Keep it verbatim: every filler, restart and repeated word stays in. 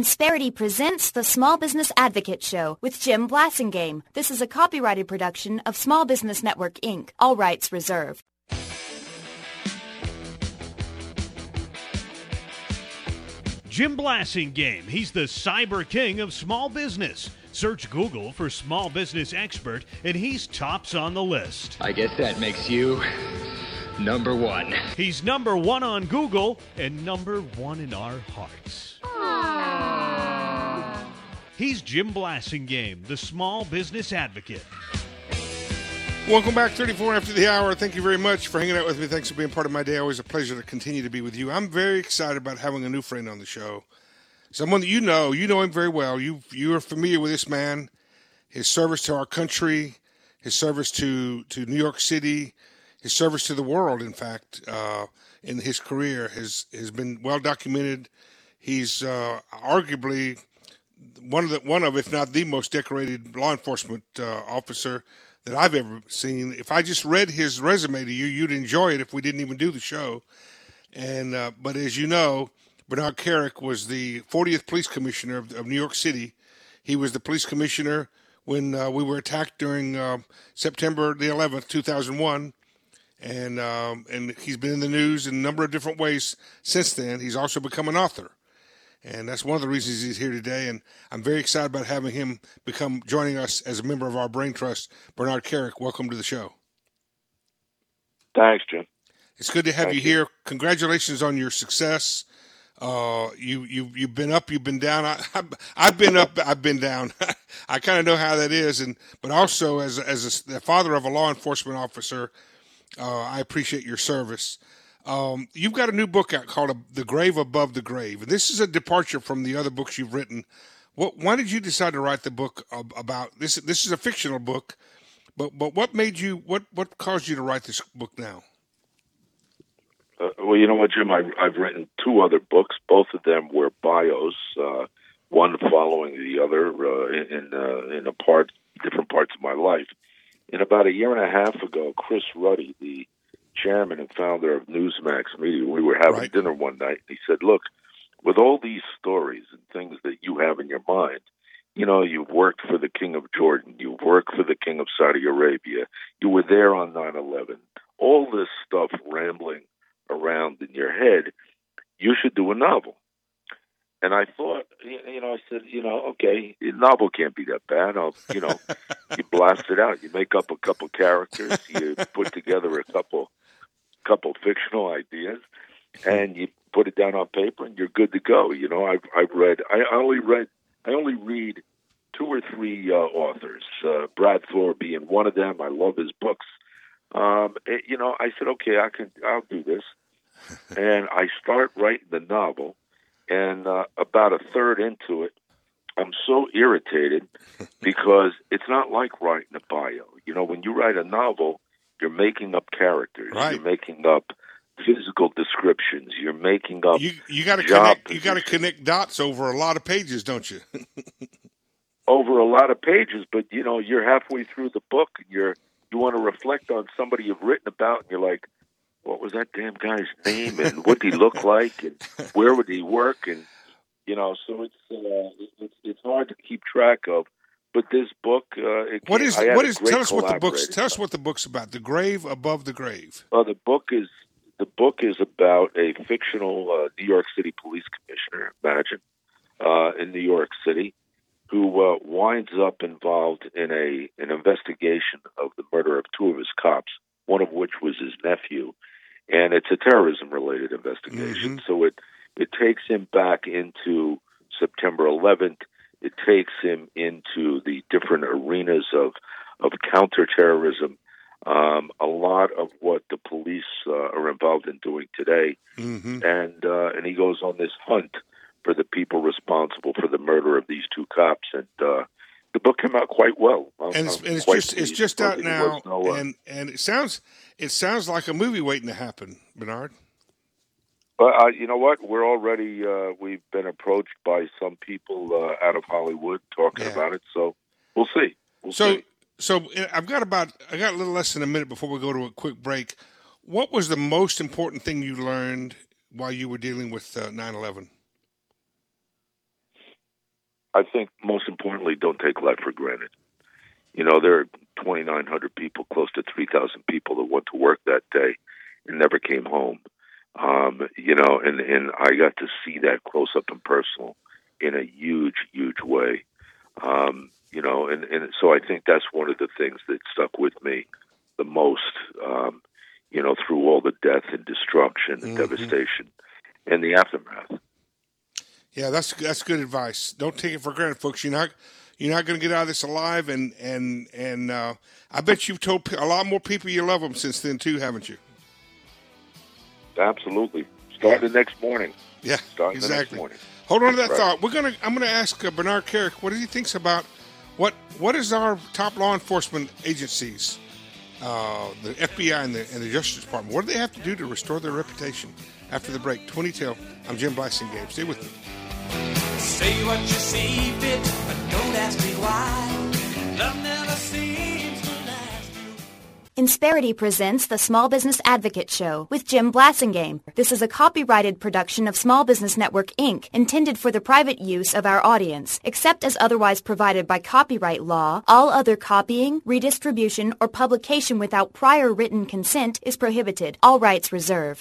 Insperity presents the Small Business Advocate Show with Jim Blasingame. This is a copyrighted production of Small Business Network, Incorporated. All rights reserved. Jim Blasingame. He's the cyber king of small business. Search Google for small business expert, and he's tops on the list. I guess that makes you number one. He's number one on Google and number one in our hearts. Aww. He's Jim Blasingame, the small business advocate. Welcome back, thirty-four after the hour. Thank you very much for hanging out with me. Thanks for being part of my day. Always a pleasure to continue to be with you. I'm very excited about having a new friend on the show. Someone that you know. You know him very well. You you are familiar with this man, his service to our country, his service to, to New York City, his service to the world, in fact, uh, in his career has, has been well documented. He's uh, arguably one of the one of, if not the most decorated law enforcement uh, officer that I've ever seen. If I just read his resume to you, you'd enjoy it if we didn't even do the show. And uh, but as you know, Bernard Kerik was the fortieth police commissioner of, of New York City. He was the police commissioner when uh, we were attacked during uh, September the eleventh, two thousand one. And um, and he's been in the news in a number of different ways since then. He's also become an author. And that's one of the reasons he's here today. And I'm very excited about having him become joining us as a member of our Brain Trust. Bernard Kerik, welcome to the show. Thanks, Jim. It's good to have Thank you here. Congratulations on your success. Uh, you, you, you've been up, you've been down. I, I've, I've been up, I've been down. I kind of know how that is. And but also as, as a, the father of a law enforcement officer, uh, I appreciate your service. Um, you've got a new book out called The Grave Above the Grave. And this is a departure from the other books you've written. What, why did you decide to write the book about this? This is a fictional book, but, but what made you, what, what caused you to write this book now? Uh, well, you know what, Jim? I, I've written two other books. Both of them were bios, uh, one following the other uh, in uh, in a part, different parts of my life. And about a year and a half ago, Chris Ruddy, the chairman and founder of Newsmax Media, we were having right. dinner one night, and he said, look, with all these stories and things that you have in your mind, you know, you've worked for the King of Jordan, you've worked for the King of Saudi Arabia, you were there on nine eleven, all this stuff rambling around in your head, you should do a novel. And I thought, you know, I said, you know, okay, a novel can't be that bad. I'll, you know, you blast it out. You make up a couple characters, you put together a couple couple fictional ideas, and you put it down on paper, and you're good to go. You know, I've I've read, I only read, I only read two or three uh, authors. Uh, Brad Thor being one of them. I love his books. Um, it, you know, I said, okay, I can, I'll do this, and I start writing the novel, and uh, about a third into it, I'm so irritated because it's not like writing a bio. You know, when you write a novel, you're making up characters. Right. You're making up physical descriptions. You're making up You you got to job connect. You got to positions connect dots over a lot of pages, don't you? over a lot of pages. But you know, you're halfway through the book, and you're you want to reflect on somebody you've written about, and you're like, what was that damn guy's name, and what did he look like, and where would he work, and you know, so it's uh, it's it's hard to keep track of. But this book, uh, it What came- is I had what a is? great Tell us what the book's. collaborator. Tell us what the book's about. The Grave Above the Grave. Well, the book is the book is about a fictional uh, New York City police commissioner, imagine, uh, in New York City, who uh, winds up involved in a an investigation of the murder of two of his cops, one of which was his nephew, and it's a terrorism-related investigation. Mhm. So it it takes him back into September eleventh. It takes him into the different arenas of of counterterrorism. Um, a lot of what the police uh, are involved in doing today, Mm-hmm. and uh, and he goes on this hunt for the people responsible for the murder of these two cops. And uh, the book came out quite well. I'm, And it's, I'm and it's quite just it's pleased. just But out it now, was no, uh, and and it sounds it sounds like a movie waiting to happen, Bernard. But uh, you know what? We're already uh, we've been approached by some people uh, out of Hollywood talking Yeah. about it. So we'll see. We'll So see. so uh, I've got about I got a little less than a minute before we go to a quick break. What was the most important thing you learned while you were dealing with uh, nine eleven? I think most importantly, don't take life for granted. You know, there are twenty-nine hundred people, close to three thousand people that went to work that day and never came home. Um, you know, and, and I got to see that close up and personal in a huge, huge way. Um, you know, and, and so I think that's one of the things that stuck with me the most, um, you know, through all the death and destruction and mm-hmm. devastation and the aftermath. Yeah, that's that's good advice. Don't take it for granted, folks. You're not you're not going to get out of this alive, and and and uh, I bet you've told a lot more people you love them since then too, haven't you? Absolutely. Start yeah. the next morning. Yeah, Start exactly. the next morning. Hold on to that right. thought. We're gonna. I'm gonna ask uh, Bernard Kerik what he thinks about what what is our top law enforcement agencies, uh, the F B I and the, and the Justice Department. What do they have to do to restore their reputation? After the break, twenty till. I'm Jim Blasingame. Stay with me. Say what you see fit, but don't ask me why. Love never seems to last you. Insperity presents the Small Business Advocate Show with Jim Blasingame. This is a copyrighted production of Small Business Network, Incorporated, intended for the private use of our audience. Except as otherwise provided by copyright law, all other copying, redistribution, or publication without prior written consent is prohibited. All rights reserved.